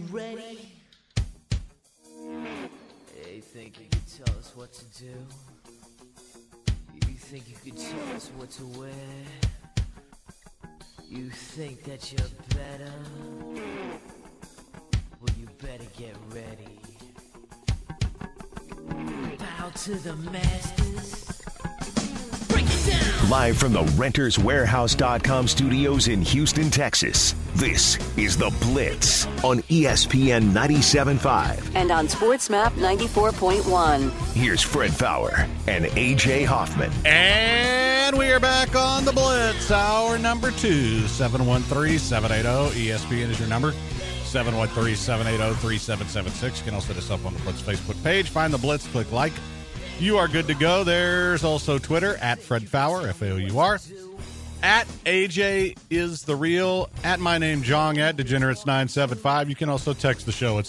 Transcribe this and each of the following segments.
ready? You think you could tell us what to do? You think you could tell us what to wear? You think that you're better? Well, you better get ready. Bow to the masters. Break it down! Live from the RentersWarehouse.com studios in Houston, Texas, this is The Blitz on ESPN 97.5. And on SportsMap 94.1. Here's Fred Faour and A.J. Hoffman. And we are back on The Blitz, hour number 2, 713-780-ESPN is your number. 713-780-3776. You can also hit us up on the Blitz Facebook page. Find The Blitz, click like. You are good to go. There's also Twitter, at Fred Faour, F-A-O-U-R. At AJ is the real. At my name, Jong, at Degenerates975. You can also text the show at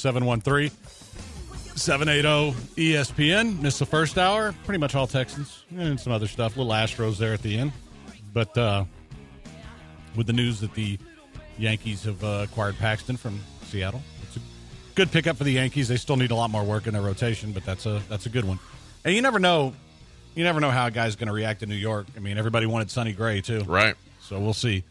713-780-ESPN. Missed the first hour. Pretty much all Texans and some other stuff. Little Astros there at the end. But with the news that the Yankees have acquired Paxton from Seattle, it's a good pickup for the Yankees. They still need a lot more work in their rotation, but that's a good one. And you never know how a guy's going to react in New York. I mean, everybody wanted Sonny Gray too, right? So we'll see.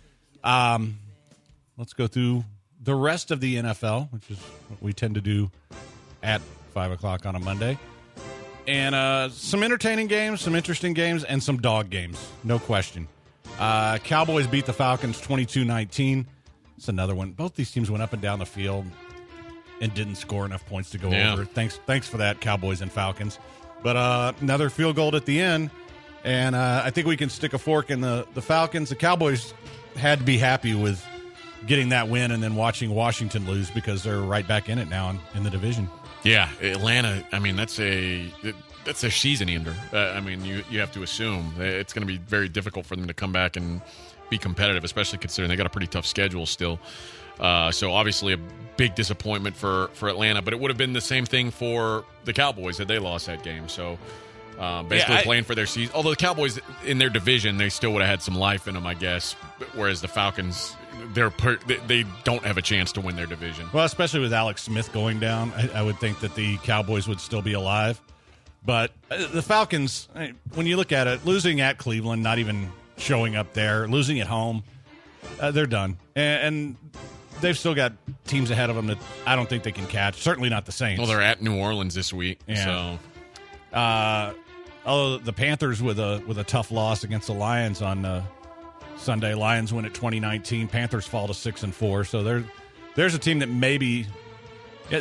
Let's go through the rest of the NFL, which is what we tend to do at 5:00 on a Monday, and some entertaining games, some interesting games, and some dog games, no question. Cowboys beat the Falcons 22-19. It's another one. Both these teams went up and down the field and didn't score enough points to go over. Thanks for that, Cowboys and Falcons. But another field goal at the end, and I think we can stick a fork in the Falcons. The Cowboys had to be happy with getting that win and then watching Washington lose because they're right back in it now in the division. Yeah, Atlanta, I mean, that's a season ender. I mean, you have to assume it's going to be very difficult for them to come back and be competitive, especially considering they got a pretty tough schedule still. So obviously a big disappointment for Atlanta, but it would have been the same thing for the Cowboys had they lost that game. So basically playing for their season. Although the Cowboys in their division, they still would have had some life in them, I guess. Whereas the Falcons, they don't have a chance to win their division. Well, especially with Alex Smith going down, I would think that the Cowboys would still be alive. But the Falcons, when you look at it, losing at Cleveland, not even showing up there, losing at home, they're done. And they've still got teams ahead of them that I don't think they can catch. Certainly not the Saints. Well, they're at New Orleans this week. Yeah. So, although the Panthers with a tough loss against the Lions on Sunday, Lions win at 2019. Panthers fall to 6-4. So there's a team that maybe they're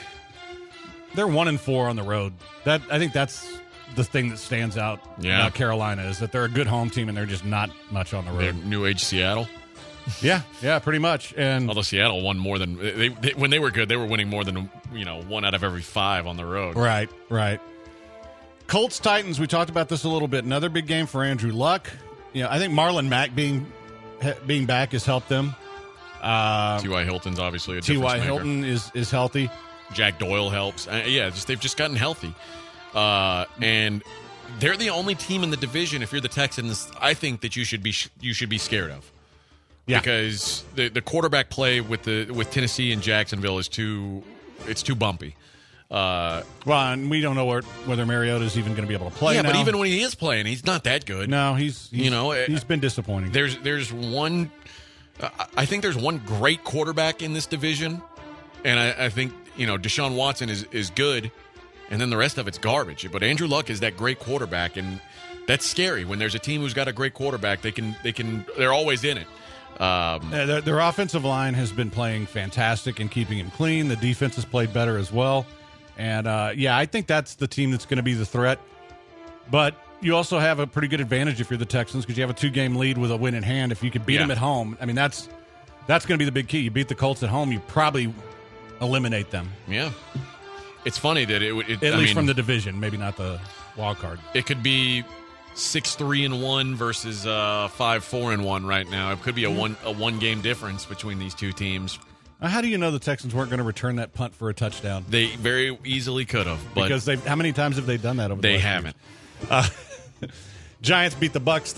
1-4 on the road. I think that's the thing that stands out about Carolina is that they're a good home team and they're just not much on the road. They're New Age Seattle. Yeah, pretty much. And although Seattle won more than they when they were good, they were winning more than 1 out of every 5 on the road. Right. Colts Titans. We talked about this a little bit. Another big game for Andrew Luck. I think Marlon Mack being back has helped them. T.Y. Hilton's obviously a difference maker. T.Y. Hilton is healthy. Jack Doyle helps. They've just gotten healthy, and they're the only team in the division. If you're the Texans, I think that you should be scared of. Yeah. Because the quarterback play with Tennessee and Jacksonville is too bumpy. And we don't know whether Mariota's even going to be able to play. Yeah, now. But even when he is playing, he's not that good. No, he's been disappointing. There's one. I think there's one great quarterback in this division, and I think Deshaun Watson is good, and then the rest of it's garbage. But Andrew Luck is that great quarterback, and that's scary when there's a team who's got a great quarterback. They're always in it. Their offensive line has been playing fantastic and keeping him clean. The defense has played better as well. And, I think that's the team that's going to be the threat. But you also have a pretty good advantage if you're the Texans because you have a 2-game lead with a win in hand. If you could beat them at home, I mean, that's going to be the big key. You beat the Colts at home, you probably eliminate them. Yeah. It's funny that at least from the division, maybe not the wild card. It could be 6-3-1 versus 5-4-1 right now. It could be a one game difference between these two teams. How do you know the Texans weren't going to return that punt for a touchdown? They very easily could have. Because how many times have they done that over the last haven't. Giants beat the Bucs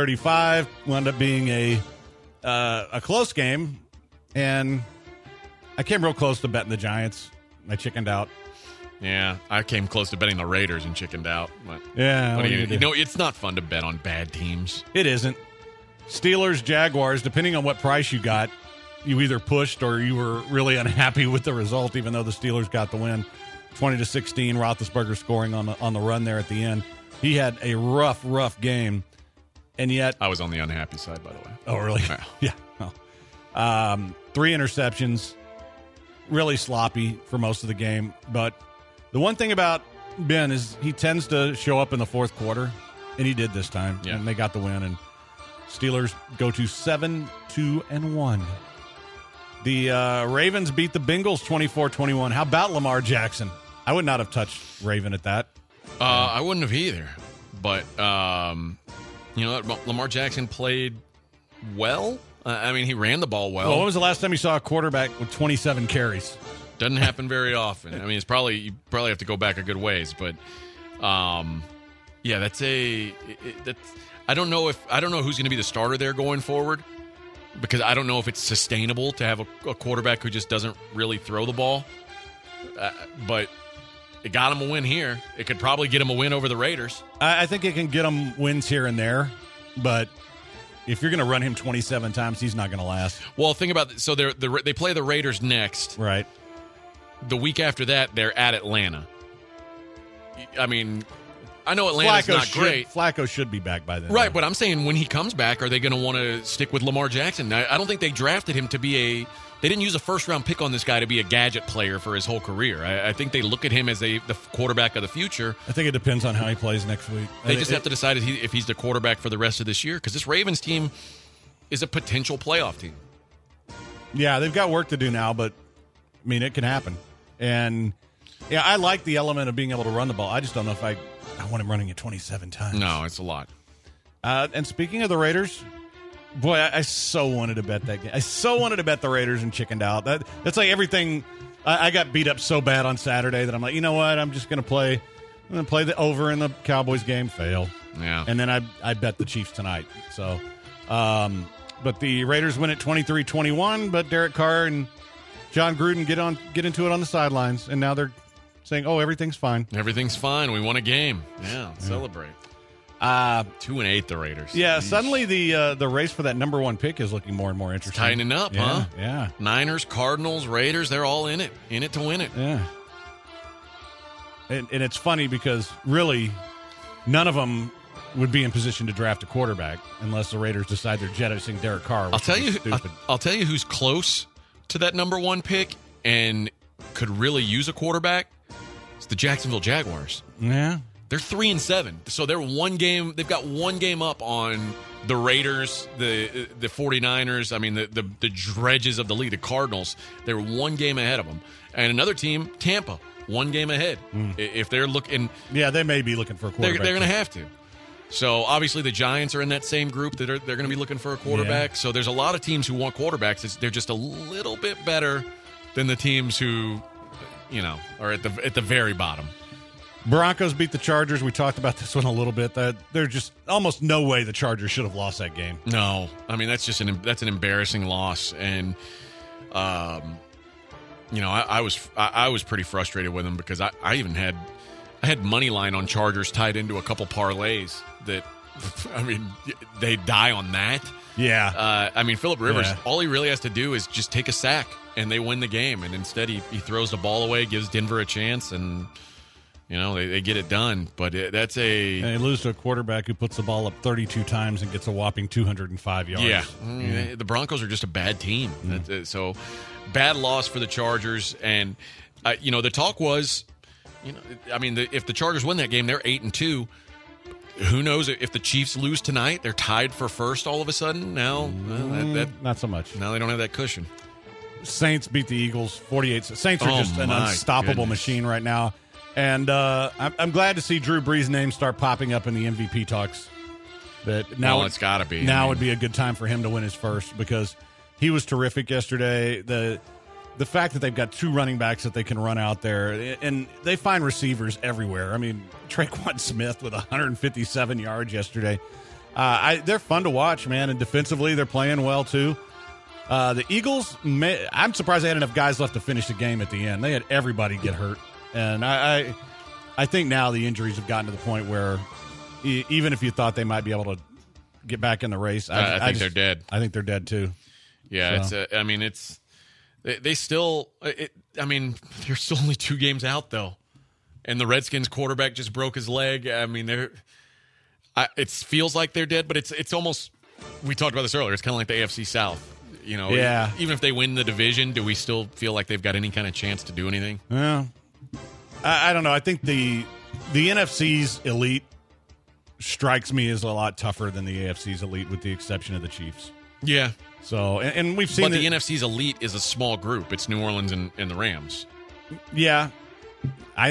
38-35. Wound up being a close game. And I came real close to betting the Giants. I chickened out. Yeah, I came close to betting the Raiders and chickened out. But Yeah, what are you gonna do? you know, it's not fun to bet on bad teams. It isn't. Steelers, Jaguars, depending on what price you got, you either pushed or you were really unhappy with the result, even though the Steelers got the win. 20-16, Roethlisberger scoring on the run there at the end. He had a rough game, and yet... I was on the unhappy side, by the way. Oh, really? Yeah. Yeah. Oh. 3 interceptions, really sloppy for most of the game. But the one thing about Ben is he tends to show up in the fourth quarter, and he did this time, Yeah. and they got the win, and Steelers go to 7-2-1. The Ravens beat the Bengals 24-21. How about Lamar Jackson? I would not have touched Raven at that. I wouldn't have either. But, you know what? Lamar Jackson played well. I mean, he ran the ball well. Well, when was the last time you saw a quarterback with 27 carries? Doesn't happen very often. I mean, you probably have to go back a good ways. But, yeah, that's I don't know who's going to be the starter there going forward, because I don't know if it's sustainable to have a quarterback who just doesn't really throw the ball. But it got him a win here. It could probably get him a win over the Raiders. I think it can get him wins here and there, but if you're going to run him 27 times, he's not going to last. Well, think about it. So they play the Raiders next. Right. The week after that, they're at Atlanta. I mean, I know Atlanta's not great. Flacco should be back by then. Right, but I'm saying when he comes back, are they going to want to stick with Lamar Jackson? I don't think they drafted him to be they didn't use a first-round pick on this guy to be a gadget player for his whole career. I think they look at him as the quarterback of the future. I think it depends on how he plays next week. They just have to decide if he's the quarterback for the rest of this year, because this Ravens team is a potential playoff team. Yeah, they've got work to do now, but, I mean, it can happen. And, yeah, I like the element of being able to run the ball. I just don't know if I want him running it 27 times. No, it's a lot. And speaking of the Raiders, boy, I so wanted to bet that game. I so wanted to bet the Raiders and chickened out. That's like everything. I got beat up so bad on Saturday that I'm like, you know what? I'm just going to play the over in the Cowboys game, fail. Yeah. And then I bet the Chiefs tonight. So, but the Raiders win at 23-21, but Derek Carr and John Gruden get into it on the sidelines, and now they're saying, oh, everything's fine. Everything's fine. We won a game. Yeah, celebrate. 2-8, the Raiders. Yeah, Jeez. suddenly the race for that number one pick is looking more and more interesting. Tightening up, yeah, huh? Yeah. Niners, Cardinals, Raiders, they're all in it to win it. Yeah. And it's funny because really none of them would be in position to draft a quarterback unless the Raiders decide they're jettisoning Derek Carr. I'll tell you who's close to that number one pick and could really use a quarterback. It's the Jacksonville Jaguars. Yeah. They're 3-7, so they're one game. They've got one game up on the Raiders, the 49ers. I mean, the dredges of the league, the Cardinals. They're one game ahead of them, and another team, Tampa, one game ahead. If they're looking, yeah, they may be looking for a quarterback. They're going to have to. So obviously, the Giants are in that same group that they're going to be looking for a quarterback. Yeah. So there's a lot of teams who want quarterbacks. They're just a little bit better than the teams who, are at the very bottom. Broncos beat the Chargers. We talked about this one a little bit. That there's just almost no way the Chargers should have lost that game. No, I mean that's an embarrassing loss, and I was pretty frustrated with them because I even had money line on Chargers tied into a couple parlays that I mean they die on that. Yeah, I mean Phillip Rivers, all he really has to do is just take a sack and they win the game, and instead he throws the ball away, gives Denver a chance, and. They get it done, but that's a... And they lose to a quarterback who puts the ball up 32 times and gets a whopping 205 yards. Yeah. The Broncos are just a bad team. So, bad loss for the Chargers. And, the talk was, if the Chargers win that game, they're 8-2. Who knows if the Chiefs lose tonight, they're tied for first all of a sudden. Now, not so much. Now they don't have that cushion. Saints beat the Eagles 48. Saints are just an unstoppable machine right now. And I'm glad to see Drew Brees' name start popping up in the MVP talks. That now it's got to be. Now would be a good time for him to win his first because he was terrific yesterday. The fact that they've got two running backs that they can run out there, and they find receivers everywhere. I mean, Traquan Smith with 157 yards yesterday. They're fun to watch, man, and defensively they're playing well too. The Eagles, I'm surprised they had enough guys left to finish the game at the end. They had everybody get hurt. And I think now the injuries have gotten to the point where even if you thought they might be able to get back in the race, I think they're dead. I think they're dead too. Yeah, So. They still. They're still only 2 games out though, and the Redskins quarterback just broke his leg. I mean, it feels like they're dead, but it's almost. We talked about this earlier. It's kind of like the AFC South. You know, yeah. Even if they win the division, do we still feel like they've got any kind of chance to do anything? Yeah, I don't know. I think the NFC's elite strikes me as a lot tougher than the AFC's elite, with the exception of the Chiefs. Yeah. So, and we've seen but the NFC's elite is a small group. It's New Orleans and the Rams. Yeah, I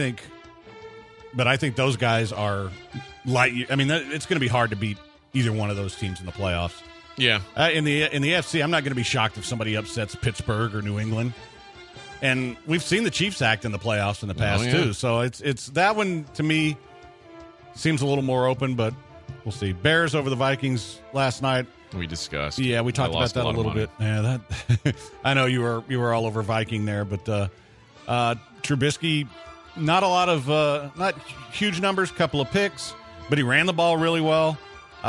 think those guys are light. I mean, it's going to be hard to beat either one of those teams in the playoffs. Yeah. In the AFC, I'm not going to be shocked if somebody upsets Pittsburgh or New England. And we've seen the Chiefs act in the playoffs in the past too. So it's that one to me seems a little more open, but we'll see. Bears over the Vikings last night. We discussed. Yeah, we talked about that a little bit. Yeah, that I know you were all over Viking there, but Trubisky, not a lot of not huge numbers, couple of picks, but he ran the ball really well.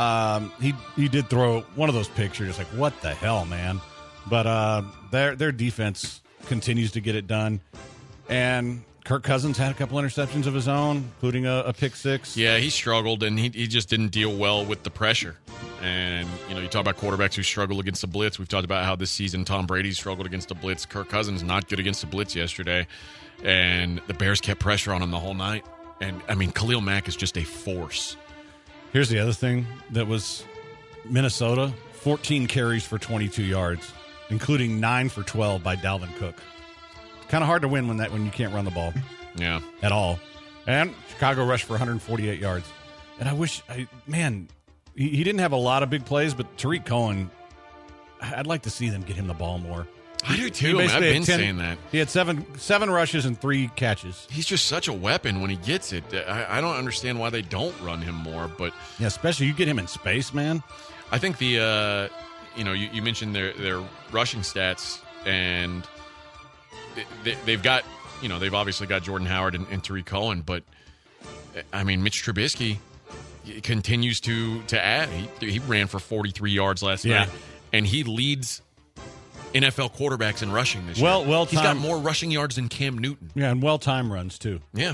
He did throw one of those picks. You're just like, what the hell, man? But their defense continues to get it done, and Kirk Cousins had a couple interceptions of his own, including a pick six. Yeah, he struggled, and he just didn't deal well with the pressure. And, you talk about quarterbacks who struggle against the blitz. We've talked about how this season Tom Brady struggled against the blitz. Kirk Cousins not good against the blitz yesterday. And the Bears kept pressure on him the whole night. And, I mean, Khalil Mack is just a force. Here's the other thing that was Minnesota, 14 carries for 22 yards, including 9 for 12 by Dalvin Cook. Kind of hard to win when you can't run the ball. Yeah. At all. And Chicago rushed for 148 yards. And I wish, he didn't have a lot of big plays, but Tariq Cohen, I'd like to see them get him the ball more. I do too. I've been saying that. He had seven rushes and 3 catches. He's just such a weapon when he gets it. I don't understand why they don't run him more. But yeah, especially you get him in space, man. I think you mentioned their rushing stats, and they've got, they've obviously got Jordan Howard and Tariq Cohen, but I mean, Mitch Trubisky continues to add. He ran for 43 yards last night, and he leads NFL quarterbacks in rushing this year. He's got more rushing yards than Cam Newton. Yeah, and well-timed runs, too. Yeah.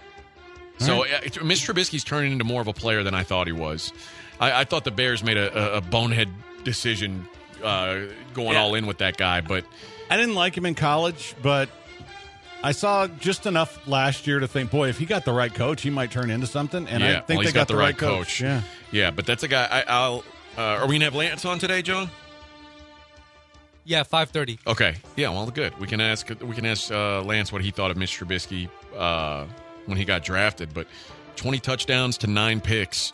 So Mitch Trubisky's turning into more of a player than I thought he was. I thought the Bears made a bonehead decision going all in with that guy, but I didn't like him in college, but I saw just enough last year to think, boy, if he got the right coach, he might turn into something. And I think they got the right coach. Yeah, but that's a guy. Are we gonna have Lance on today, John? Yeah, 5:30. Okay. Yeah. Well, good. We can ask Lance what he thought of Mitch Trubisky when he got drafted. But 20 touchdowns to 9 picks.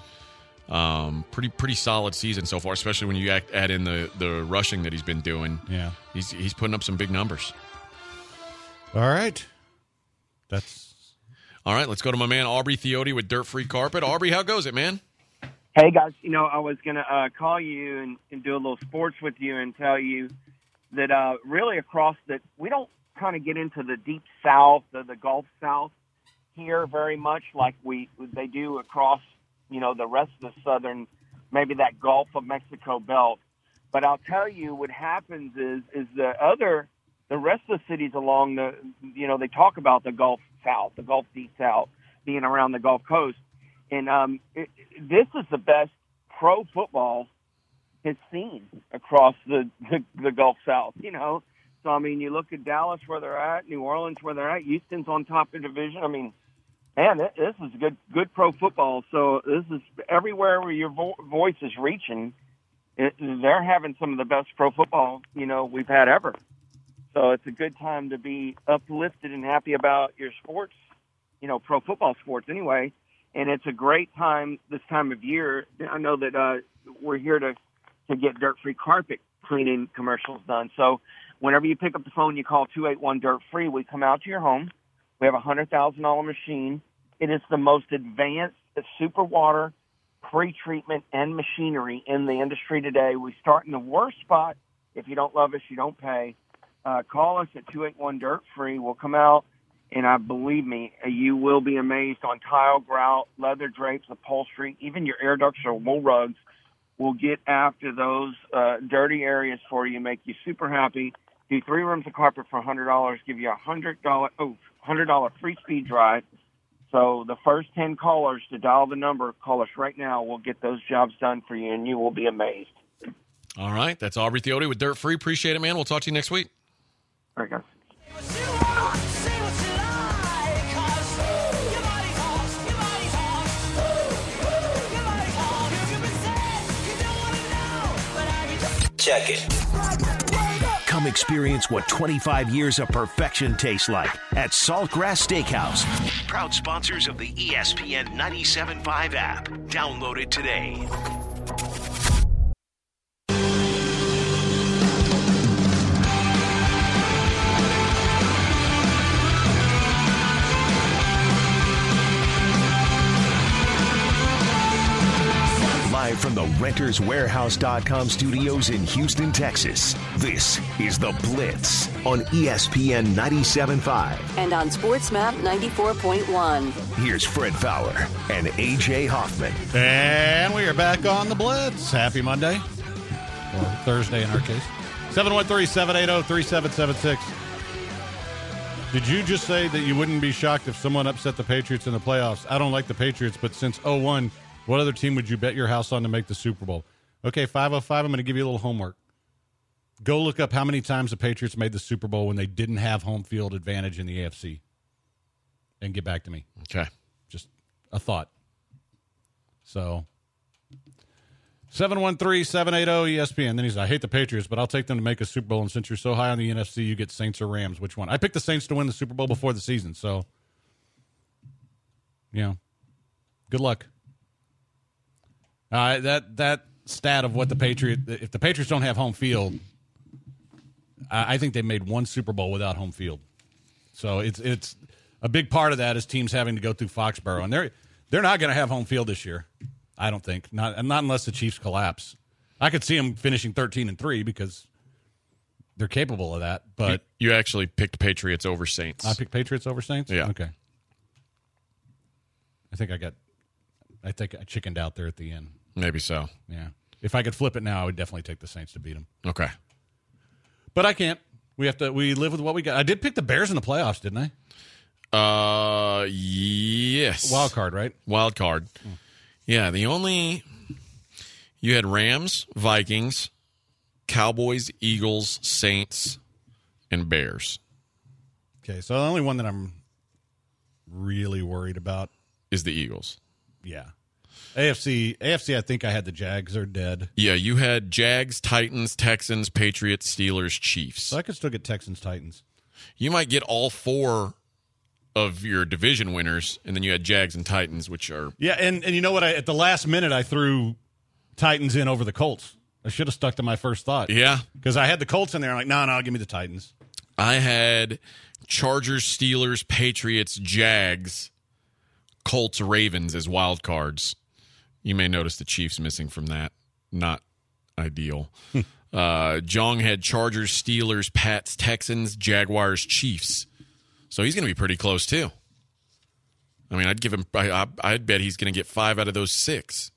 Pretty solid season so far, especially when you add in the rushing that he's been doing. Yeah, he's putting up some big numbers. All right. All right, let's go to my man Aubrey Theote with Dirt Free Carpet. Aubrey, how goes it, man? Hey, guys. I was going to call you and do a little sports with you and tell you that really across that we don't kind of get into the deep south, the Gulf South here very much like they do across, the rest of the southern, maybe that Gulf of Mexico belt. But I'll tell you what happens is the rest of the cities along they talk about the Gulf South, the Gulf Deep South, being around the Gulf Coast. And this is the best pro football has seen across the Gulf South, So, I mean, you look at Dallas where they're at, New Orleans where they're at, Houston's on top of the division. I mean, man, this is good pro football. So this is everywhere where your voice is reaching. They're having some of the best pro football, we've had ever. So it's a good time to be uplifted and happy about your sports, pro football sports anyway. And it's a great time this time of year. I know that we're here to get dirt-free carpet cleaning commercials done. So whenever you pick up the phone, you call 281-DIRT-FREE. We come out to your home. We have a $100,000 machine. It is the most advanced super water pre-treatment and machinery in the industry today. We start in the worst spot If you don't love us, you don't pay. Call us at 281-DIRT-FREE. We'll come out, and believe me, you will be amazed on tile, grout, leather drapes, upholstery, even your air ducts or wool rugs. We'll get after those dirty areas for you, make you super happy. Do 3 rooms of carpet for $100, give you a $100 free speed drive. So the first 10 callers to dial the number, call us right now. We'll get those jobs done for you, and you will be amazed. All right. That's Aubrey Theote with Dirt Free. Appreciate it, man. We'll talk to you next week. All right, guys. Check it. Come experience what 25 years of perfection tastes like at Saltgrass Steakhouse. Proud sponsors of the ESPN 97.5 app. Download it today. Live from the RentersWarehouse.com studios in Houston, Texas, this is The Blitz on ESPN 97.5. And on SportsMap 94.1. Here's Fred Fowler and A.J. Hoffman. And we are back on the Blitz. Happy Monday. Or Thursday in our case. 713-780-3776. Did you just say that you wouldn't be shocked if someone upset the Patriots in the playoffs? I don't like the Patriots, but since 0-1, what other team would you bet your house on to make the Super Bowl? Okay, 505, I'm going to give you a little homework. Go look up how many times the Patriots made the Super Bowl when they didn't have home field advantage in the AFC. And get back to me. Okay. Just a thought. So, 713-780-ESPN. Then he's, I hate the Patriots, but I'll take them to make a Super Bowl. And since you're so high on the NFC, you get Saints or Rams. Which one? I picked the Saints to win the Super Bowl before the season. So, good luck. That stat of what if the Patriots don't have home field, I think they made one Super Bowl without home field. So it's a big part of that is teams having to go through Foxborough, and they're not going to have home field this year. I don't think not unless the Chiefs collapse. I could see them finishing 13-3 because they're capable of that. But you actually picked Patriots over Saints. I picked Patriots over Saints. Yeah. Okay. I think I chickened out there at the end. Maybe so. Yeah. If I could flip it now, I would definitely take the Saints to beat them. Okay. But I can't. We live with what we got. I did pick the Bears in the playoffs, didn't I? Yes. Wild card, right? Wild card. Yeah, you had Rams, Vikings, Cowboys, Eagles, Saints, and Bears. Okay, so the only one that I'm really worried about is the Eagles. Yeah. AFC, I think I had the Jags are dead. Yeah, you had Jags, Titans, Texans, Patriots, Steelers, Chiefs. So I could still get Texans, Titans. You might get all 4 of your division winners, and then you had Jags and Titans, which are... Yeah, and you know what? At the last minute, I threw Titans in over the Colts. I should have stuck to my first thought. Yeah. Because I had the Colts in there. I'm like, no, give me the Titans. I had Chargers, Steelers, Patriots, Jags, Colts, Ravens as wild cards. You may notice the Chiefs missing from that. Not ideal. Jong had Chargers, Steelers, Pats, Texans, Jaguars, Chiefs. So he's going to be pretty close, too. I mean, I'd give him. I'd bet he's going to get 5 out of those 6.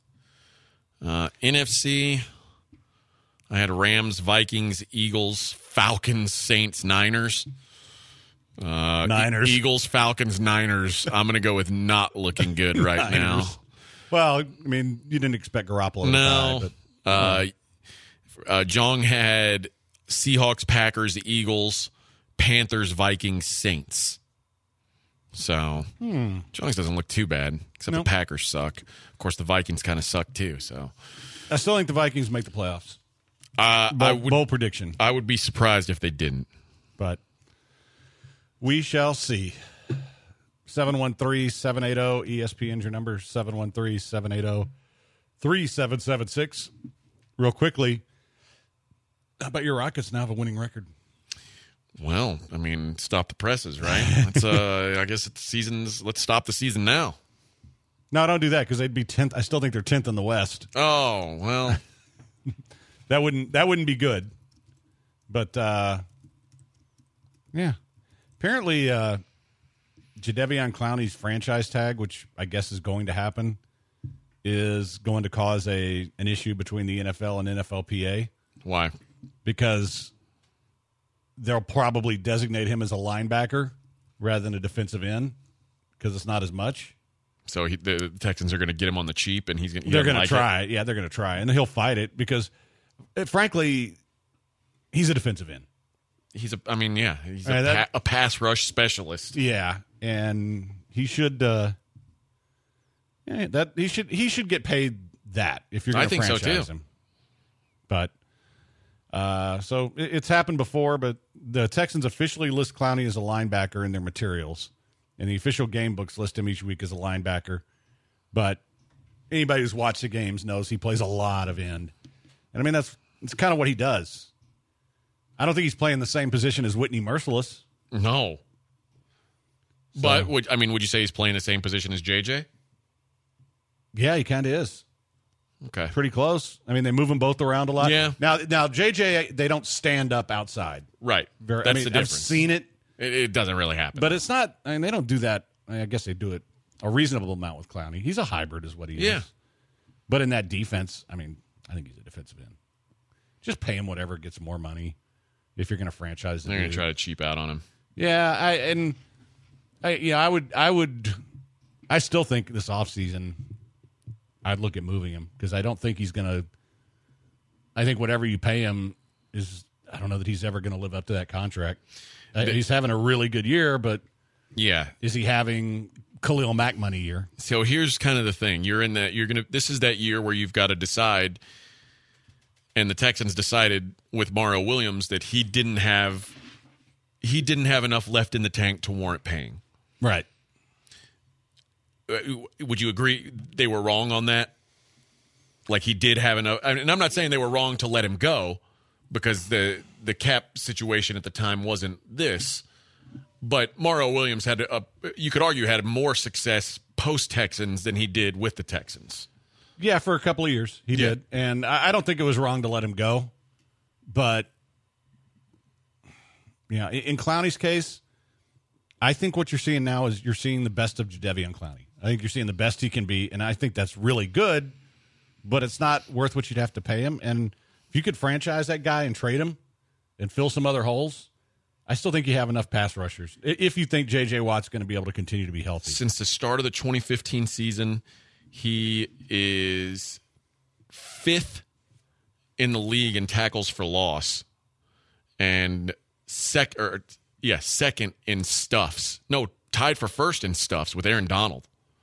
NFC, I had Rams, Vikings, Eagles, Falcons, Saints, Niners. Niners. Eagles, Falcons, Niners. I'm going to go with not looking good right now. Well, I mean, you didn't expect Garoppolo to die. But, Jong had Seahawks, Packers, Eagles, Panthers, Vikings, Saints. So, Jong's doesn't look too bad, except the Packers suck. Of course, the Vikings kind of suck, too. So, I still think the Vikings make the playoffs. Bold prediction. I would be surprised if they didn't. But we shall see. 713-780-ESPN's your number, 713-780-3776. Real quickly, how about your Rockets now have a winning record? Well, I mean, stop the presses, right? I guess it's seasons. Let's stop the season now. No, don't do that because they'd be 10th. I still think they're 10th in the West. Oh, well. That wouldn't be good. But, yeah. Apparently, Jadeveon Clowney's franchise tag, which I guess is going to happen, is going to cause an issue between the NFL and NFLPA. Why? Because they'll probably designate him as a linebacker rather than a defensive end because it's not as much. So the Texans are going to get him on the cheap, and they're going to try it. Yeah, they're going to try, and he'll fight it because, frankly, he's a defensive end. He's a pass rush specialist. Yeah, and he should. He should get paid that if you're going to franchise him. But so it's happened before, but the Texans officially list Clowney as a linebacker in their materials. And the official game books list him each week as a linebacker. But anybody who's watched the games knows he plays a lot of end. And, I mean, that's kind of what he does. I don't think he's playing the same position as Whitney Merciless. No. So, but, would you say he's playing the same position as JJ? Yeah, he kind of is. Okay. Pretty close. I mean, they move them both around a lot. Yeah. Now JJ, they don't stand up outside. Right. That's the difference. I've seen it. It doesn't really happen. But it's not, I mean, they don't do that. I guess they do it a reasonable amount with Clowney. He's a hybrid is what he is. But in that defense, I mean, I think he's a defensive end. Just pay him whatever gets more money if you're going to franchise the They're going to try to cheap out on him. Yeah, I still think this offseason I'd look at moving him because I don't think he's going to, I think whatever you pay him is, I don't know that he's ever going to live up to that contract. He's having a really good year, but is he having Khalil Mack money year? So here's kind of the thing: this is that year where you've got to decide, and the Texans decided with Mario Williams that he didn't have enough left in the tank to warrant paying. Right? Would you agree they were wrong on that? Like he did have enough, and I'm not saying they were wrong to let him go. Because the cap situation at the time wasn't this, but Mario Williams you could argue had more success post-Texans than he did with the Texans. Yeah, for a couple of years he did, and I don't think it was wrong to let him go. But yeah, in Clowney's case, I think what you're seeing now is you're seeing the best of Jadeveon Clowney. I think you're seeing the best he can be, and I think that's really good. But it's not worth what you'd have to pay him, and if you could franchise that guy and trade him and fill some other holes, I still think you have enough pass rushers. If you think J.J. Watt's going to be able to continue to be healthy. Since the start of the 2015 season, he is 5th in the league in tackles for loss and second in stuffs. No, tied for first in stuffs with Aaron Donald.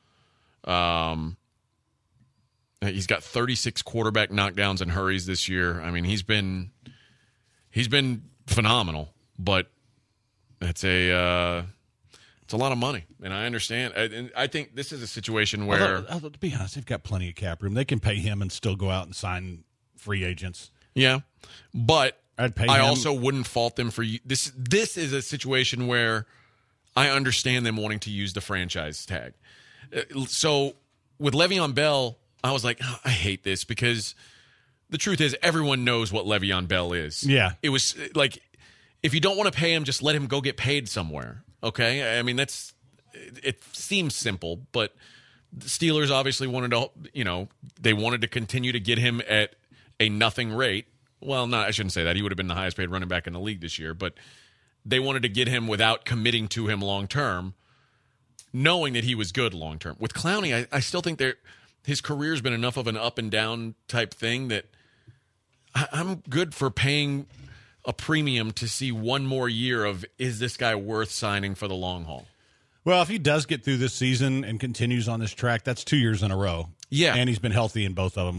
He's got 36 quarterback knockdowns and hurries this year. I mean, he's been phenomenal, but it's a lot of money, and I understand. And I think this is a situation where, although, to be honest, they've got plenty of cap room. They can pay him and still go out and sign free agents. Yeah, but I him. also wouldn't fault them for this. This is a situation where I understand them wanting to use the franchise tag. So with Le'Veon Bell, I was like, I hate this because the truth is everyone knows what Le'Veon Bell is. Yeah. It was like, if you don't want to pay him, just let him go get paid somewhere. Okay? I mean, it seems simple, but the Steelers obviously wanted to, they wanted to continue to get him at a nothing rate. Well, I shouldn't say that. He would have been the highest paid running back in the league this year, but they wanted to get him without committing to him long term, knowing that he was good long term. With Clowney, I still think his career's been enough of an up and down type thing that I'm good for paying a premium to see one more year of, is this guy worth signing for the long haul? Well, if he does get through this season and continues on this track, that's 2 years in a row. Yeah. And he's been healthy in both of them,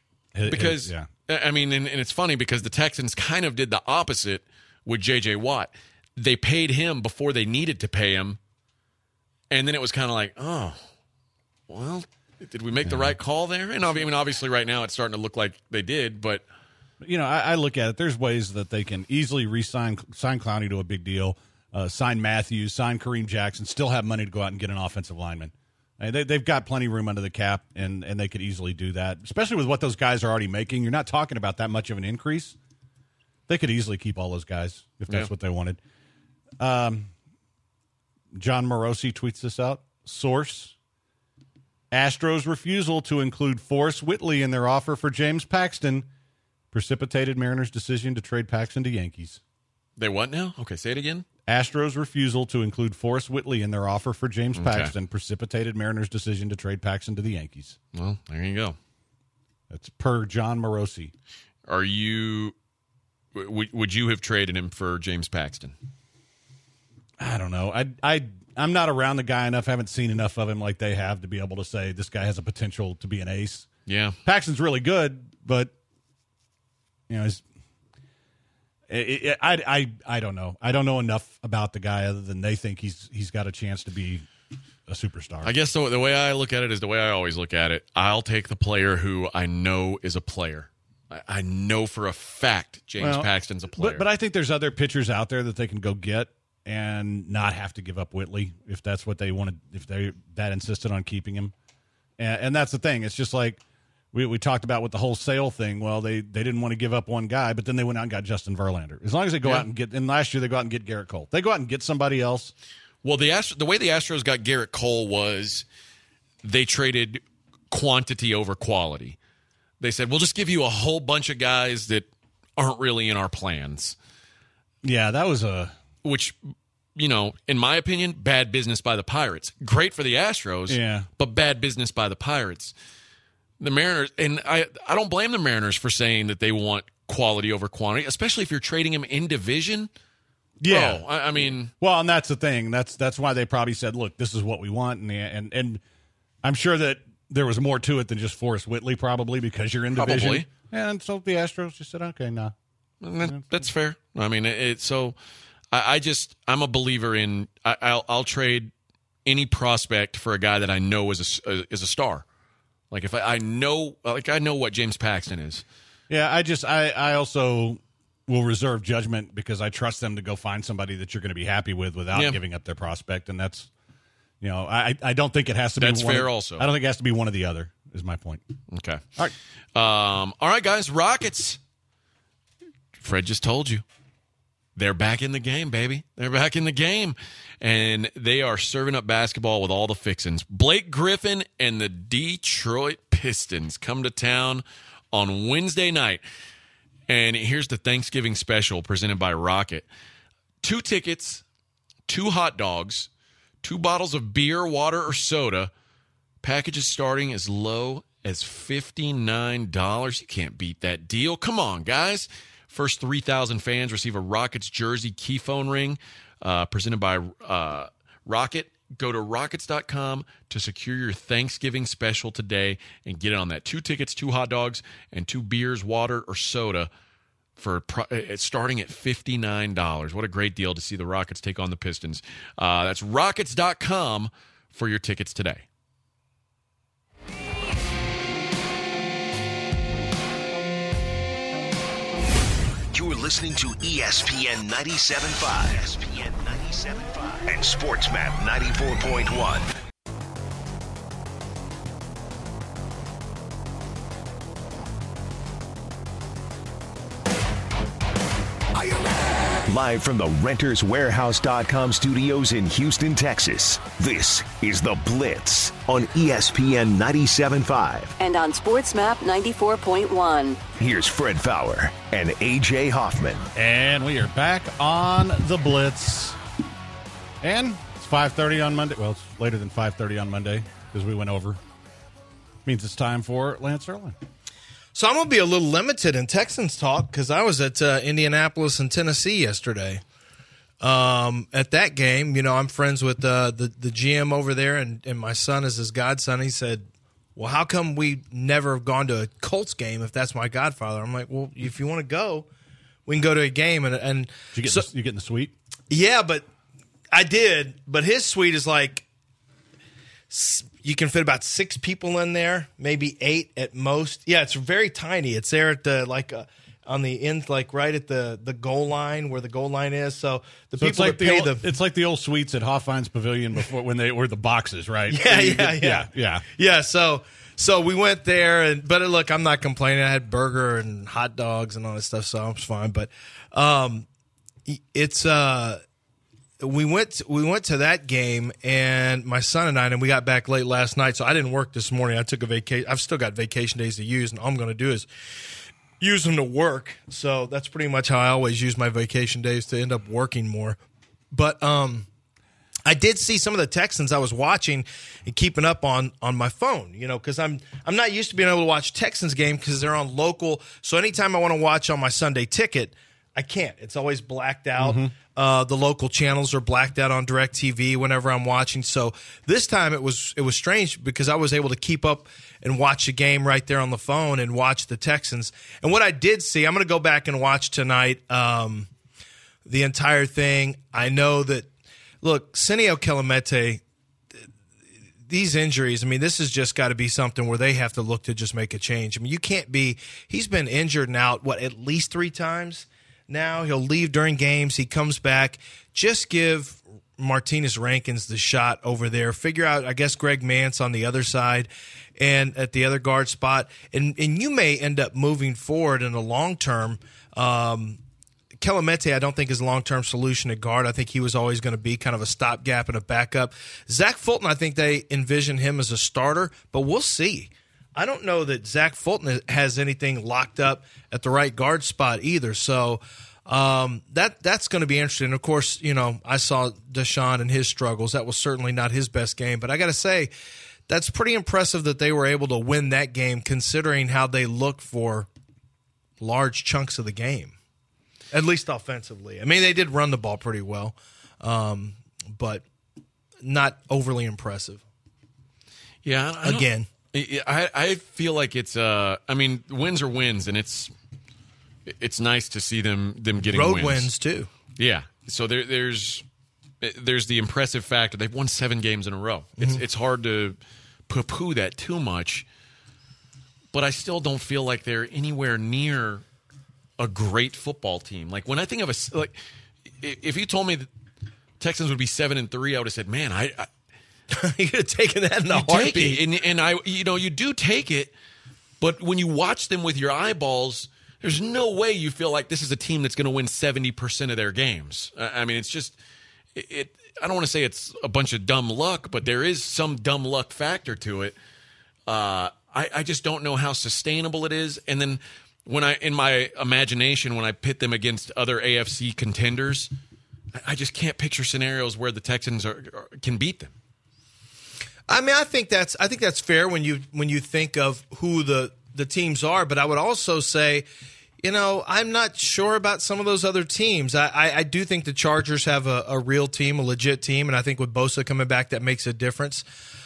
I mean, and it's funny because the Texans kind of did the opposite with J.J. Watt. They paid him before they needed to pay him, and then it was kind of like, oh, well, did we make the right call there? And I mean, obviously right now it's starting to look like they did, but I look at it. There's ways that they can easily sign Clowney to a big deal, sign Matthews, sign Kareem Jackson, still have money to go out and get an offensive lineman. They've got plenty of room under the cap, and they could easily do that, especially with what those guys are already making. You're not talking about that much of an increase. They could easily keep all those guys if that's what they wanted. John Morosi tweets this out. Source: Astros' refusal to include Forrest Whitley in their offer for James Paxton precipitated Mariners' decision to trade Paxton to Yankees. They what now? Okay, say it again. Astros' refusal to include Forrest Whitley in their offer for James Paxton precipitated Mariners' decision to trade Paxton to the Yankees. Well, there you go. That's per John Morosi. Are you? Would you have traded him for James Paxton? I don't know. I'm not around the guy enough. Haven't seen enough of him like they have to be able to say this guy has a potential to be an ace. Yeah, Paxton's really good, but I don't know. I don't know enough about the guy other than they think he's got a chance to be a superstar. I guess the way I look at it is the way I always look at it. I'll take the player who I know is a player. I know for a fact James Paxton's a player. But I think there's other pitchers out there that they can go get and not have to give up Whitley if that's what they wanted, if they that insisted on keeping him. And that's the thing. It's just like we talked about with the whole Sale thing. Well, they didn't want to give up one guy, but then they went out and got Justin Verlander. As long as they go out and get – and last year they go out and get Garrett Cole. They go out and get somebody else. Well, the way the Astros got Garrett Cole was they traded quantity over quality. They said, we'll just give you a whole bunch of guys that aren't really in our plans. Yeah, that was which, in my opinion, bad business by the Pirates. Great for the Astros, but bad business by the Pirates. The Mariners, and I don't blame the Mariners for saying that they want quality over quantity, especially if you're trading him in division. Yeah. Bro, I mean. Well, and that's the thing. That's why they probably said, look, this is what we want. And I'm sure that there was more to it than just Forrest Whitley, probably, because you're in division. Probably. And so the Astros just said, okay, nah. That's fair. I mean, I'm a believer in I'll trade any prospect for a guy that I know is a star. Like if I know what James Paxton is. Yeah, I also will reserve judgment because I trust them to go find somebody that you're going to be happy with without giving up their prospect, and that's I don't think it has to be. That's fair. Also, I don't think it has to be one or the other. Is my point. Okay. All right. All right, guys. Rockets. Fred just told you. They're back in the game, baby. They're back in the game. And they are serving up basketball with all the fixins. Blake Griffin and the Detroit Pistons come to town on Wednesday night. And here's the Thanksgiving special presented by Rocket. 2 tickets, 2 hot dogs, 2 bottles of beer, water, or soda. Packages starting as low as $59. You can't beat that deal. Come on, guys. First 3,000 fans receive a Rockets jersey key phone ring presented by Rocket. Go to Rockets.com to secure your Thanksgiving special today and get it on that. 2 tickets, 2 hot dogs, and 2 beers, water, or soda for starting at $59. What a great deal to see the Rockets take on the Pistons. That's Rockets.com for your tickets today. You're listening to ESPN 97.5. ESPN 97.5. And SportsMap 94.1. Live from the RentersWarehouse.com studios in Houston, Texas, this is The Blitz on ESPN 97.5. And on SportsMap 94.1. Here's Fred Fowler and A.J. Hoffman. And we are back on The Blitz. And it's 5:30 on Monday. Well, it's later than 5:30 on Monday because we went over. Means it's time for Lance Erlin. So I'm going to be a little limited in Texans talk because I was at Indianapolis and Tennessee yesterday. At that game, I'm friends with the GM over there, and my son is his godson. He said, well, how come we never have gone to a Colts game if that's my godfather? I'm like, well, if you want to go, we can go to a game. And Did you get in the suite? Yeah, but I did. But his suite is like, you can fit about 6 people in there, maybe 8 at most. Yeah, it's very tiny. It's there at the on the end, like right at the goal line where the goal line is. So people it's like that pay it's like the old suites at Hoffein's Pavilion before when they were the boxes, right? Yeah. So So we went there, but look, I'm not complaining. I had burger and hot dogs and all that stuff, so I was fine. But we went to that game, and my son and I, and we got back late last night, so I didn't work this morning. I took a vacation. I've still got vacation days to use, and all I'm going to do is use them to work. So that's pretty much how I always use my vacation days, to end up working more. But I did see some of the Texans I was watching and keeping up on my phone, because I'm not used to being able to watch Texans game because they're on local. So anytime I want to watch on my Sunday ticket, I can't. It's always blacked out. The local channels are blacked out on DirecTV whenever I'm watching. So this time it was strange because I was able to keep up and watch the game right there on the phone and watch the Texans. And what I did see, I'm going to go back and watch tonight the entire thing. I know that, look, Senio Kelemete, these injuries, this has just got to be something where they have to look to just make a change. You can't be – he's been injured and out, at least 3 times now. He'll leave during games. He comes back. Just give Martinez Rankins the shot over there. Figure out, I guess, Greg Mance on the other side and at the other guard spot. And you may end up moving forward in the long term. Kelemete, I don't think is a long-term solution at guard. I think he was always going to be kind of a stopgap and a backup. Zach Fulton, I think they envision him as a starter, but we'll see. I don't know that Zach Fulton has anything locked up at the right guard spot either. So that's going to be interesting. Of course, I saw Deshaun and his struggles. That was certainly not his best game. But I got to say, that's pretty impressive that they were able to win that game considering how they looked for large chunks of the game. At least offensively. They did run the ball pretty well, but not overly impressive. Yeah. I feel like it's wins are wins, and it's nice to see them getting road wins too. Yeah. So there's the impressive factor. They've won 7 games in a row. It's hard to poo-poo that too much, but I still don't feel like they're anywhere near a great football team. Like when I think of if you told me the Texans would be 7-3, I would have said, man, I you could have taken that in a heartbeat. And I, you do take it, but when you watch them with your eyeballs, there's no way you feel like this is a team that's going to win 70% of their games. It's just I don't want to say it's a bunch of dumb luck, but there is some dumb luck factor to it. I just don't know how sustainable it is. And then in my imagination, when I pit them against other AFC contenders, I just can't picture scenarios where the Texans can beat them. I think that's fair when you think of who the teams are. But I would also say, I'm not sure about some of those other teams. I do think the Chargers have a real team, a legit team, and I think with Bosa coming back, that makes a difference.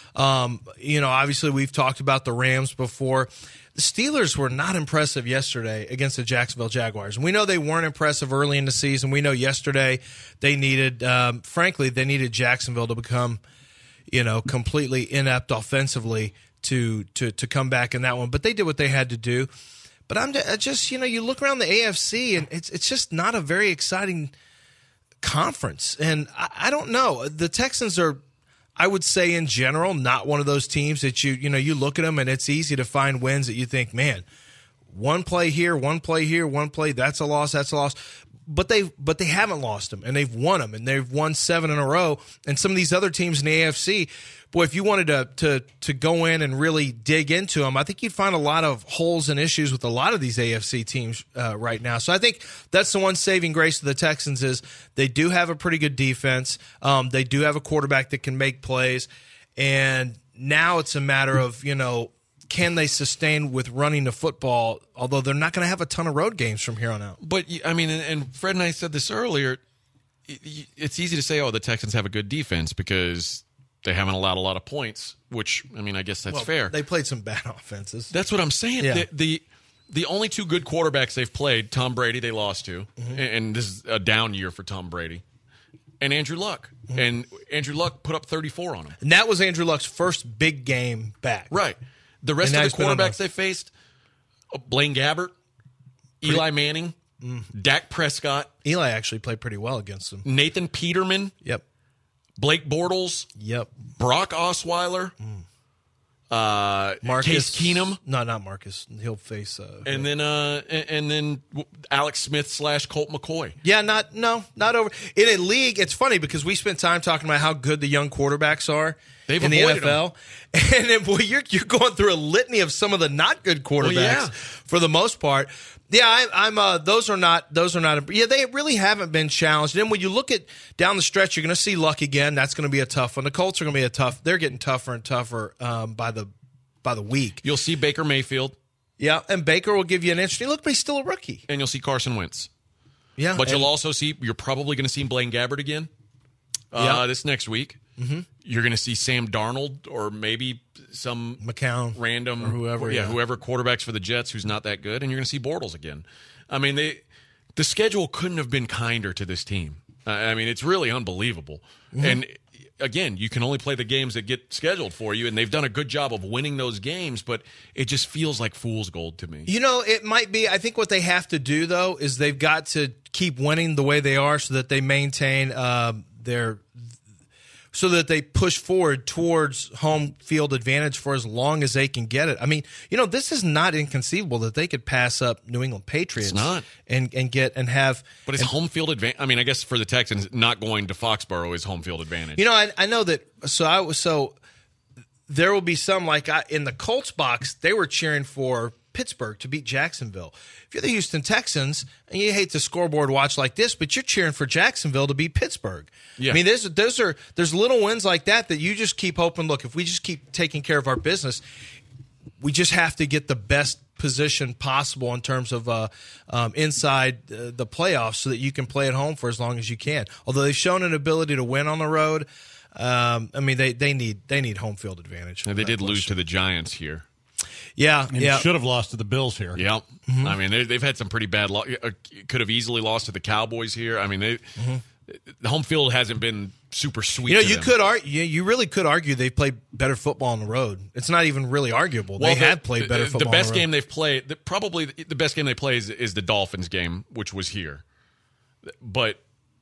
Obviously we've talked about the Rams before. The Steelers were not impressive yesterday against the Jacksonville Jaguars. We know they weren't impressive early in the season. We know yesterday they needed Jacksonville to become, completely inept offensively to come back in that one. But they did what they had to do. But I'm just, you look around the AFC and it's just not a very exciting conference. And I don't know. The Texans are, I would say in general, not one of those teams that you look at them and it's easy to find wins that you think, man, one play here, one play, that's a loss. But they haven't lost them, and they've won them, and they've won 7 in a row. And some of these other teams in the AFC, boy, if you wanted to go in and really dig into them, I think you'd find a lot of holes and issues with a lot of these AFC teams right now. So I think that's the one saving grace of the Texans is they do have a pretty good defense. They do have a quarterback that can make plays, and now it's a matter of can they sustain with running the football, although they're not going to have a ton of road games from here on out. But, and Fred and I said this earlier, it's easy to say, the Texans have a good defense because they haven't allowed a lot of points, which, I guess that's fair. They played some bad offenses. That's what I'm saying. Yeah. The only 2 good quarterbacks they've played, Tom Brady they lost to, and this is a down year for Tom Brady, and Andrew Luck. And Andrew Luck put up 34 on him. And that was Andrew Luck's first big game back. Right. The rest of the quarterbacks they faced, Blaine Gabbert, Eli Manning, Dak Prescott. Eli actually played pretty well against them. Nathan Peterman. Yep. Blake Bortles. Yep. Brock Osweiler. Case Keenum. No, not Marcus. He'll face. And then Alex Smith / Colt McCoy. Yeah, not over in a league. It's funny because we spent time talking about how good the young quarterbacks are in the NFL, and then, boy, you're going through a litany of some of the not good quarterbacks for the most part. Yeah, I'm. Those are not. Yeah, they really haven't been challenged. And then when you look at down the stretch, you're going to see Luck again. That's going to be a tough one. The Colts are going to be tough. They're getting tougher and tougher by the week. You'll see Baker Mayfield. Yeah, and Baker will give you an interesting look, but he's still a rookie. And you'll see Carson Wentz. Yeah, but you'll also see. You're probably going to see Blaine Gabbert again. This next week. Mm-hmm. You're going to see Sam Darnold or maybe some McCown, random or whoever, whoever quarterbacks for the Jets who's not that good, and you're going to see Bortles again. I mean, the schedule couldn't have been kinder to this team. I mean, it's really unbelievable. Mm-hmm. And again, you can only play the games that get scheduled for you, and they've done a good job of winning those games, but it just feels like fool's gold to me. You know, it might be. I think what they have to do, though, is they've got to keep winning the way they are so that they maintain so that they push forward towards home field advantage for as long as they can get it. I mean, you know, this is not inconceivable that they could pass up New England Patriots. It's not. And have. But it's home field advantage. I mean, I guess for the Texans, not going to Foxborough is home field advantage. You know, I know that. So there will be some in the Colts box. They were cheering for Pittsburgh to beat Jacksonville. If you're the Houston Texans, and you hate the scoreboard watch like this, but you're cheering for Jacksonville to beat Pittsburgh. Yeah. I mean, there's little wins like that you just keep hoping. Look, if we just keep taking care of our business, we just have to get the best position possible in terms of inside the playoffs so that you can play at home for as long as you can. Although they've shown an ability to win on the road, I mean, they need home field advantage. And they did lose to the Giants here. Yeah, and should have lost to the Bills here. Yep. Mm-hmm. I mean, they've had some pretty bad could have easily lost to the Cowboys here. I mean, the home field hasn't been super sweet. You know, you really could argue they played better football on the road. It's not even really arguable. They have played better football. The best game they've played, probably the best game they play is the Dolphins game, which was here. But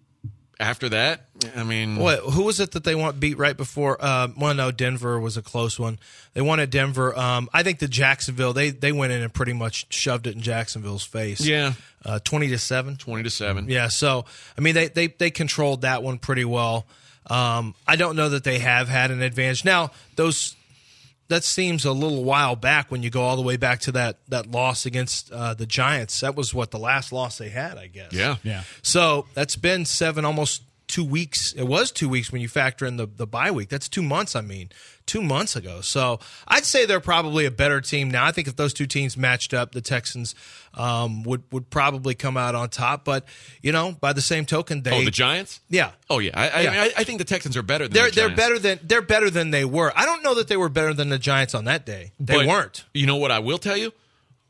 after that, I mean, who was it that they beat right before? No, Denver was a close one. They won at Denver. I think the Jacksonville they went in and pretty much shoved it in Jacksonville's face. Yeah, 20-7. 20-7. Yeah. So I mean, they controlled that one pretty well. I don't know that they have had an advantage. Now that seems a little while back when you go all the way back to that loss against the Giants. That was the last loss they had, I guess. Yeah. So that's been almost 2 weeks. It was 2 weeks when you factor in the bye week. That's 2 months, 2 months ago. So I'd say they're probably a better team now. I think if those two teams matched up, the Texans would probably come out on top. But, you know, by the same token, the Giants? Yeah. Oh, yeah. I think the Texans are better than the Giants. They're better than they were. I don't know that they were better than the Giants on that day. They weren't. You know what I will tell you?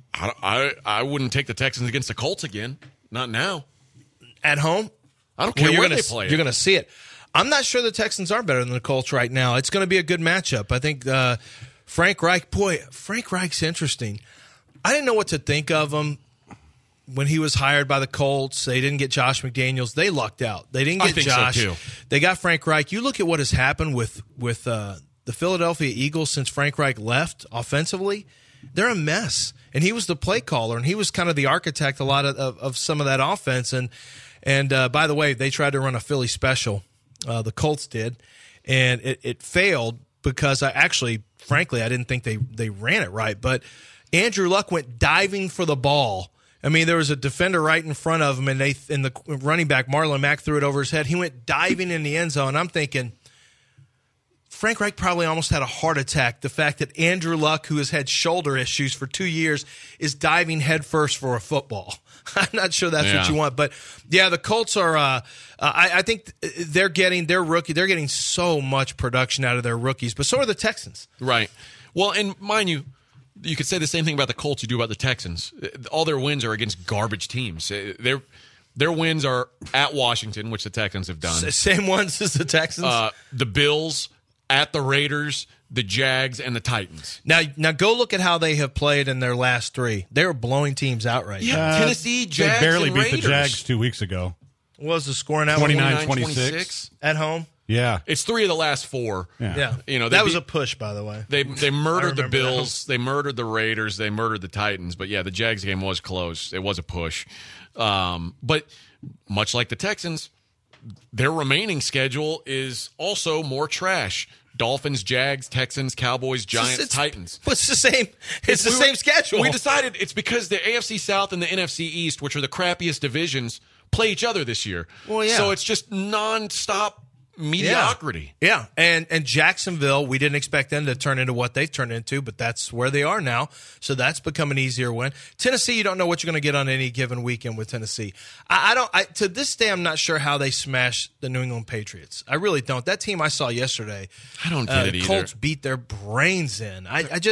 I wouldn't take the Texans against the Colts again. Not now. At home? I don't care where they play. You're going to see it. I'm not sure the Texans are better than the Colts right now. It's going to be a good matchup. I think Frank Reich's interesting. I didn't know what to think of him when he was hired by the Colts. They didn't get Josh McDaniels. They lucked out. They didn't get Josh. So too. They got Frank Reich. You look at what has happened with the Philadelphia Eagles since Frank Reich left offensively. They're a mess. And he was the play caller, and he was kind of the architect a lot of some of that offense. And by the way, they tried to run a Philly special. The Colts did, and it failed because frankly, I didn't think they ran it right. But Andrew Luck went diving for the ball. I mean, there was a defender right in front of him, and the running back, Marlon Mack, threw it over his head. He went diving in the end zone. I'm thinking, Frank Reich probably almost had a heart attack. The fact that Andrew Luck, who has had shoulder issues for 2 years, is diving headfirst for a football. I'm not sure that's what you want, but yeah, the Colts are. I think they're getting their rookie. They're getting so much production out of their rookies, but so are the Texans. Right. Well, and mind you, you could say the same thing about the Colts you do about the Texans. All their wins are against garbage teams. Their wins are at Washington, which the Texans have done. Same ones as the Texans. The Bills, at the Raiders, the Jags, and the Titans. Now go look at how they have played in their last three. They're blowing teams out right now. Tennessee, Jags, they barely and beat Raiders. the Jags 2 weeks ago. What was the score now? 29-26 at home. Yeah. It's 3 of the last 4. Yeah. You know, that was a push, by the way. They murdered the remember Bills. They murdered the Raiders. They murdered the Titans. But, yeah, the Jags game was close. It was a push. But much like the Texans, their remaining schedule is also more trash. Dolphins, Jags, Texans, Cowboys, Giants, Titans. But it's the same. It's the same schedule. We decided it's because the AFC South and the NFC East, which are the crappiest divisions, play each other this year. Well, yeah. So it's just nonstop mediocrity. Yeah. And Jacksonville, we didn't expect them to turn into what they've turned into, but that's where they are now. So that's become an easier win. Tennessee, you don't know what you're going to get on any given weekend with Tennessee. To this day, I'm not sure how they smash the New England Patriots. I really don't. That team I saw yesterday, I don't get it the either. Colts beat their brains in.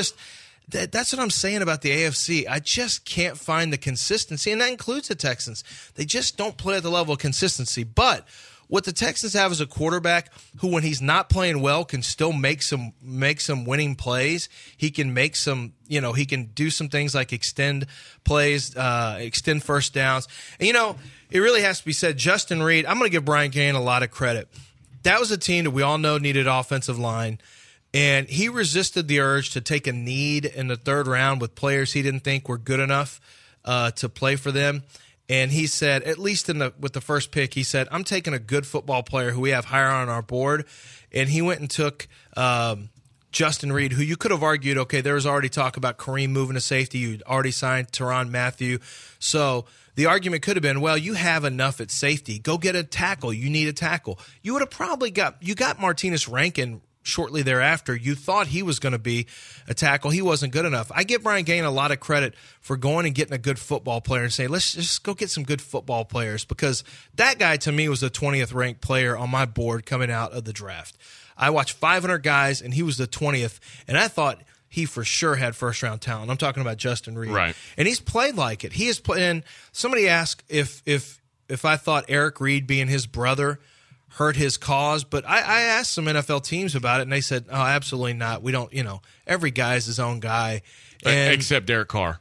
That's what I'm saying about the AFC. I just can't find the consistency, and that includes the Texans. They just don't play at the level of consistency. But what the Texans have is a quarterback who, when he's not playing well, can still make some winning plays. He can make some, he can do some things like extend plays, extend first downs. And, it really has to be said, Justin Reid, I'm going to give Brian Cain a lot of credit. That was a team that we all know needed offensive line. And he resisted the urge to take a need in the 3rd round with players he didn't think were good enough to play for them. And he said, at least with the first pick, he said, I'm taking a good football player who we have higher on our board. And he went and took Justin Reid, who you could have argued, okay, there was already talk about Kareem moving to safety. You'd already signed Tyrann Mathieu. So the argument could have been, well, you have enough at safety. Go get a tackle. You need a tackle. You would have probably got Martinez Rankin shortly thereafter. You thought he was going to be a tackle. He wasn't good enough. I give Brian Cain a lot of credit for going and getting a good football player and saying, let's just go get some good football players, because that guy to me was the 20th ranked player on my board coming out of the draft. I watched 500 guys, and he was the 20th, and I thought he for sure had first-round talent. I'm talking about Justin Reid. Right. And he's played like it. He has played in. Somebody asked if I thought Eric Reid being his brother hurt his cause, but I asked some NFL teams about it, and they said, oh, absolutely not. We don't, every guy's his own guy. And except Derek Carr.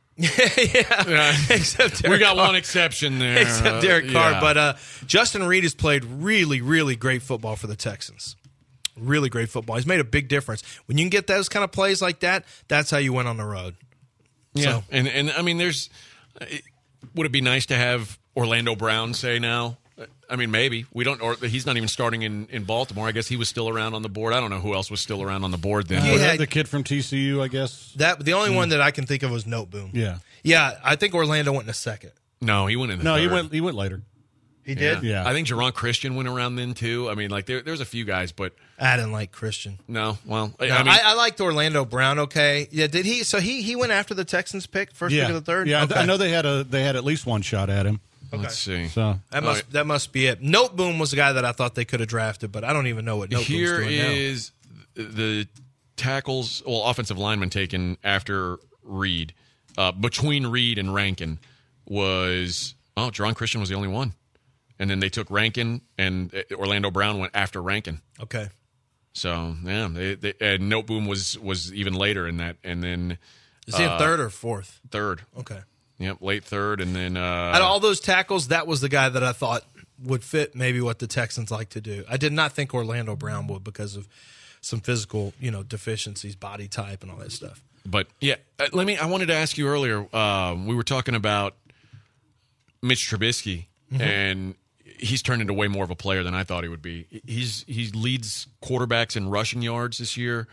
Except Derek we got Carr. one exception there. Except Derek Carr. Yeah. But Justin Reid has played really, really great football for the Texans. Really great football. He's made a big difference. When you can get those kind of plays like that, that's how you win on the road. Yeah. So, And I mean, would it be nice to have Orlando Brown say now? I mean, maybe. We don't, or he's not even starting in Baltimore. I guess he was still around on the board. I don't know who else was still around on the board then. Yeah. The kid from TCU, I guess. the only one that I can think of was Noteboom. Yeah. Yeah, I think Orlando went in a second. No, he went in the No, third. he went later. He did? Yeah. I think Jerron Christian went around then, too. I mean, like, there's a few guys, but I didn't like Christian. no. Well, No, I mean, I liked Orlando Brown, okay. Yeah, did he? So he went after the Texans pick, first pick of the third? Yeah, Okay. I know they had at least one shot at him. let's see. So That must be it. Noteboom was the guy that I thought they could have drafted, but I don't even know what Noteboom's Here doing now. is the tackles, offensive lineman taken after Reed. Between Reed and Rankin was, Jerron Christian was the only one. And then they took Rankin, and Orlando Brown went after Rankin. Okay. So, yeah, and Noteboom was even later in that. And then Is he in third or fourth? third. Okay. Yep, late third. And then Out of all those tackles, that was the guy that I thought would fit maybe what the Texans like to do. I did not think Orlando Brown would because of some physical, deficiencies, body type, and all that stuff. But yeah, I wanted to ask you earlier. We were talking about Mitch Trubisky, and he's turned into way more of a player than I thought he would be. He leads quarterbacks in rushing yards this year.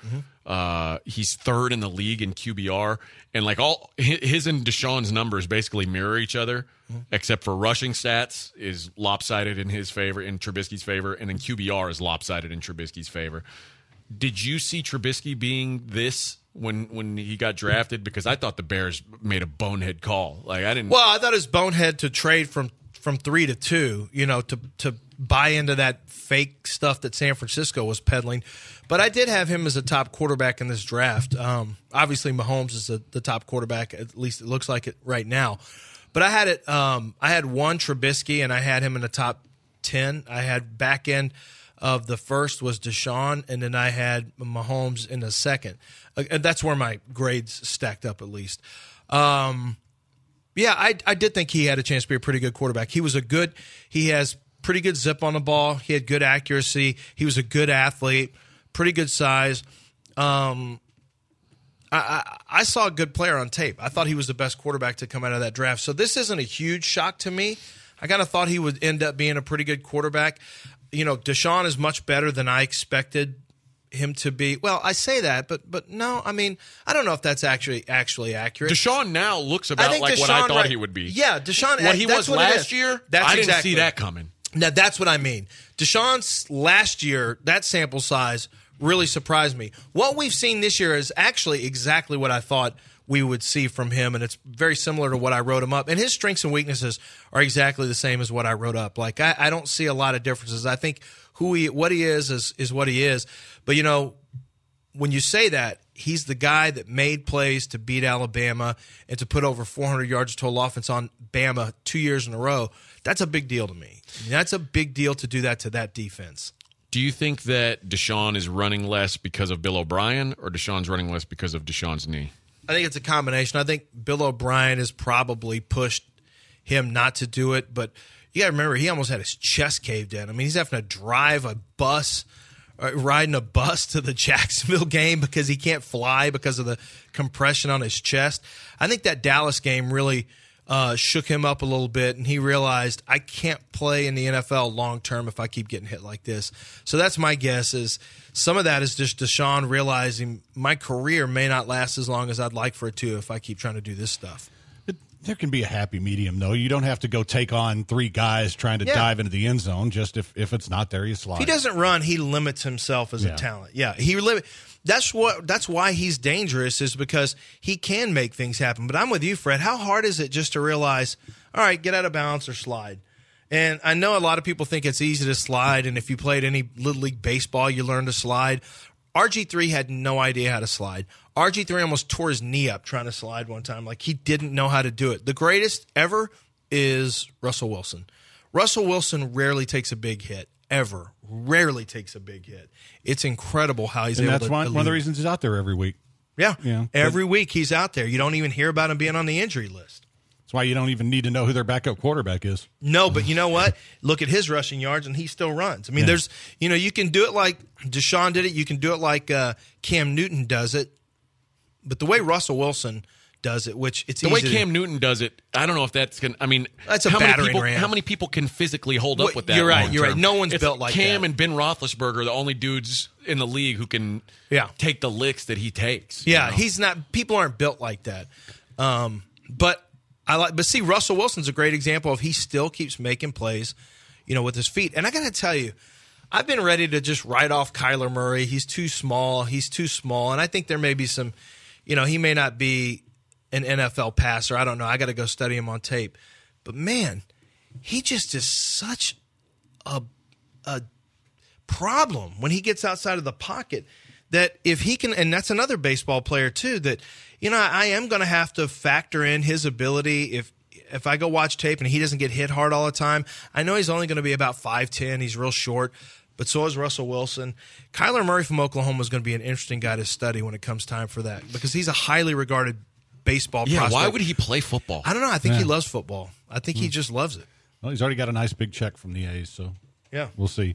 He's third in the league in QBR, and like all his and Deshaun's numbers basically mirror each other, except for rushing stats is lopsided in his favor, in Trubisky's favor, and then QBR is lopsided in Trubisky's favor. Did you see Trubisky being this when he got drafted? Because I thought the Bears made a bonehead call. Like I didn't. Well, I thought it was bonehead to trade from 3 to 2, to buy into that fake stuff that San Francisco was peddling. But I did have him as a top quarterback in this draft. Obviously, Mahomes is the top quarterback, at least it looks like it right now. But I had it. I had one Trubisky, and I had him in the top 10. I had back end of the first was Deshaun, and then I had Mahomes in the second. And that's where my grades stacked up, at least. Yeah, I did think he had a chance to be a pretty good quarterback. He has pretty good zip on the ball. He had good accuracy. He was a good athlete, pretty good size. I saw a good player on tape. I thought he was the best quarterback to come out of that draft. So this isn't a huge shock to me. I kind of thought he would end up being a pretty good quarterback. Deshaun is much better than I expected him to be. Well, I say that, but no, I mean, I don't know if that's actually accurate. Deshaun now looks about like Deshaun, what I thought he would be. Yeah, Deshaun. What he was last year, I didn't see that coming. Now, that's what I mean. Deshaun's last year, that sample size really surprised me. What we've seen this year is actually exactly what I thought we would see from him, and it's very similar to what I wrote him up. And his strengths and weaknesses are exactly the same as what I wrote up. Like, I don't see a lot of differences. I think what he is what he is. But, when you say that, he's the guy that made plays to beat Alabama and to put over 400 yards of total offense on Bama 2 years in a row. That's a big deal to me. That's a big deal to do that to that defense. Do you think that Deshaun is running less because of Bill O'Brien, or Deshaun's running less because of Deshaun's knee? I think it's a combination. I think Bill O'Brien has probably pushed him not to do it, but you got to remember, he almost had his chest caved in. I mean, he's having to drive a bus, riding a bus to the Jacksonville game because he can't fly because of the compression on his chest. I think that Dallas game really shook him up a little bit, and he realized, I can't play in the NFL long term if I keep getting hit like this. So that's my guess, is some of that is just Deshaun realizing my career may not last as long as I'd like for it to if I keep trying to do this stuff. There can be a happy medium, though. You don't have to go take on three guys trying to dive into the end zone. Just if it's not there, you slide. If he doesn't run, he limits himself as a talent. Yeah, that's why he's dangerous, is because he can make things happen. But I'm with you, Fred. How hard is it just to realize, all right, get out of bounds or slide? And I know a lot of people think it's easy to slide, and if you played any Little League baseball, you learn to slide. RG3 had no idea how to slide. RG3 almost tore his knee up trying to slide one time. Like, he didn't know how to do it. The greatest ever is Russell Wilson. Russell Wilson rarely takes a big hit, ever. Rarely takes a big hit. It's incredible how he's able to. And that's one of the reasons he's out there every week. Yeah. Every week he's out there. You don't even hear about him being on the injury list. That's why you don't even need to know who their backup quarterback is. No, but you know what? Look at his rushing yards, and he still runs. I mean, there's, you can do it like Deshaun did it. You can do it like Cam Newton does it. But the way Russell Wilson does it, which it's the way Cam Newton does it, I don't know if that's going to, I mean, that's a battering ram. How many people can physically hold up with that? You're right. No one's built like Cam that. and Ben Roethlisberger are the only dudes in the league who can take the licks that he takes. Yeah, he's not, people aren't built like that. But see, Russell Wilson's a great example of he still keeps making plays, with his feet. And I got to tell you, I've been ready to just write off Kyler Murray. He's too small. And I think there may be some, he may not be an NFL passer. I don't know. I got to go study him on tape. But, man, he just is such a problem when he gets outside of the pocket that if he can – and that's another baseball player too that, I am going to have to factor in his ability if I go watch tape and he doesn't get hit hard all the time. I know he's only going to be about 5'10". He's real short. But so is Russell Wilson. Kyler Murray from Oklahoma is going to be an interesting guy to study when it comes time for that, because he's a highly regarded baseball prospect. Why would he play football? I don't know. I think he loves football. I think he just loves it. Well, he's already got a nice big check from the A's, so we'll see.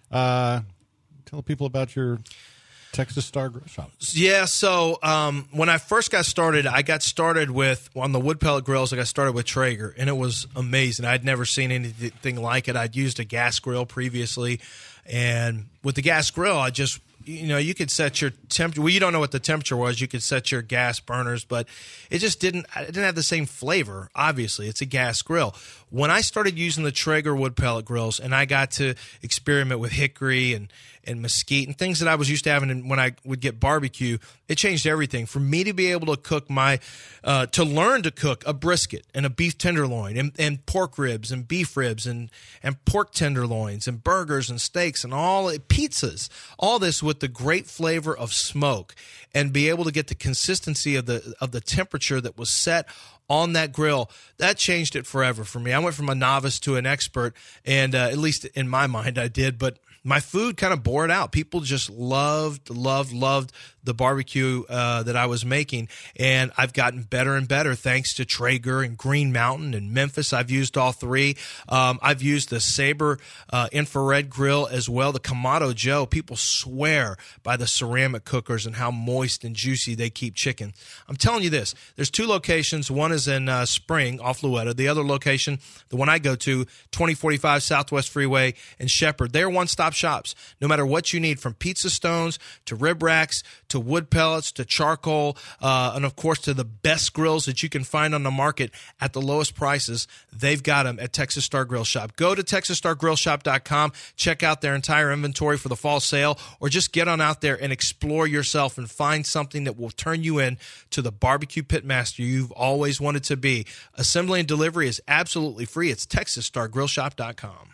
Tell people about your Texas Star Grill Shop. Yeah, so when I first got started, on the wood pellet grills, I got started with Traeger, and it was amazing. I'd never seen anything like it. I'd used a gas grill previously, and with the gas grill, I just, you could set your temperature. Well, you don't know what the temperature was. You could set your gas burners, but it just didn't have the same flavor. Obviously, it's a gas grill. When I started using the Traeger wood pellet grills, and I got to experiment with hickory and mesquite and things that I was used to having when I would get barbecue, it changed everything. For me to be able to cook to learn to cook a brisket and a beef tenderloin and pork ribs and beef ribs and pork tenderloins and burgers and steaks and pizzas, all this with the great flavor of smoke, and be able to get the consistency of the temperature that was set on that grill, that changed it forever for me. I went from a novice to an expert, and at least in my mind I did, but my food kind of bore it out. People just loved the barbecue that I was making, and I've gotten better and better thanks to Traeger and Green Mountain and Memphis. I've used all three. I've used the Sabre infrared grill as well. The Kamado Joe, people swear by the ceramic cookers and how moist and juicy they keep chicken. I'm telling you this, there's two locations. One is in Spring off Louetta. The other location, the one I go to, 2045 Southwest Freeway in Shepherd. They're one-stop shops. No matter what you need, from pizza stones to rib racks to wood pellets to charcoal, and of course to the best grills that you can find on the market at the lowest prices, they've got them at Texas Star Grill Shop. Go to TexasStarGrillShop.com, check out their entire inventory for the fall sale, or just get on out there and explore yourself and find something that will turn you in to the barbecue pitmaster you've always wanted to be. Assembly and delivery is absolutely free. It's TexasStarGrillShop.com.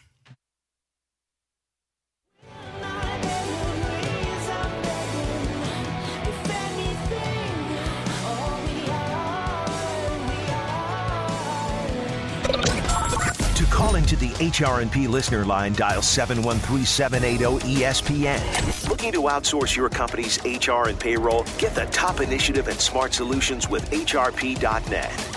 To call into the HRNP listener line, dial 713-780-ESPN. Looking to outsource your company's HR and payroll? Get the top initiative and smart solutions with HRP.net.